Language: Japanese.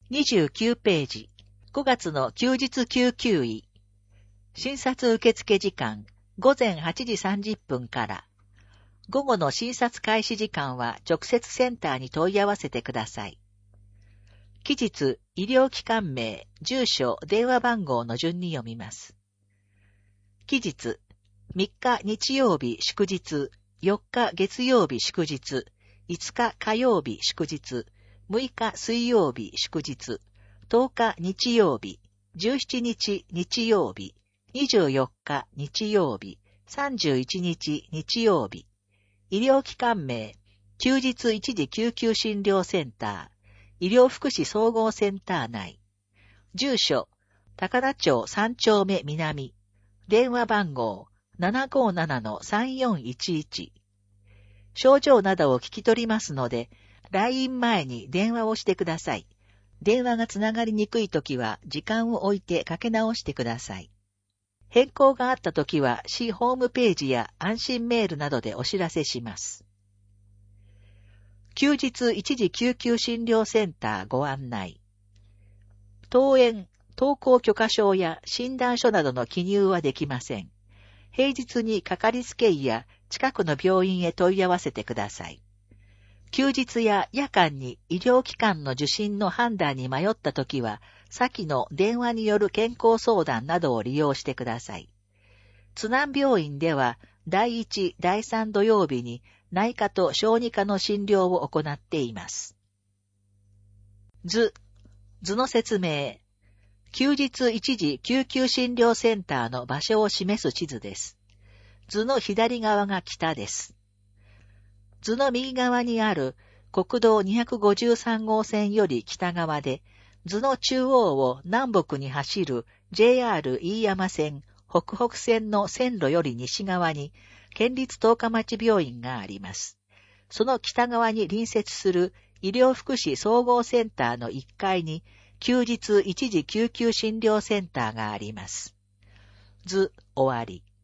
29ページ。5月の休日救急医。診察受付時間、午前8時30分から。午後の診察開始時間は直接センターに問い合わせてください。期日、医療機関名、住所、電話番号の順に読みます。期日、3日日曜日祝日、4日月曜日祝日、5日火曜日祝日、6日水曜日祝日、10日日曜日、17日日曜日、24日日曜日、31日日曜日。医療機関名、休日一時救急診療センター、医療福祉総合センター内。住所、高田町3丁目南。電話番号、757-3411。症状などを聞き取りますので、来院前に電話をしてください。電話がつながりにくいときは時間を置いてかけ直してください。変更があったときは市ホームページや安心メールなどでお知らせします。休日一時救急診療センターご案内。登園、登校許可証や診断書などの記入はできません。平日にかかりつけ医や近くの病院へ問い合わせてください。休日や夜間に医療機関の受診の判断に迷ったときは、先の電話による健康相談などを利用してください。津南病院では、第1、第3土曜日に内科と小児科の診療を行っています。図の説明。休日一時救急診療センターの場所を示す地図です。図の左側が北です。図の右側にある国道253号線より北側で、図の中央を南北に走る JR 飯山線、北北線の線路より西側に県立十日町病院があります。その北側に隣接する医療福祉総合センターの1階に休日一時救急診療センターがあります。図終わり。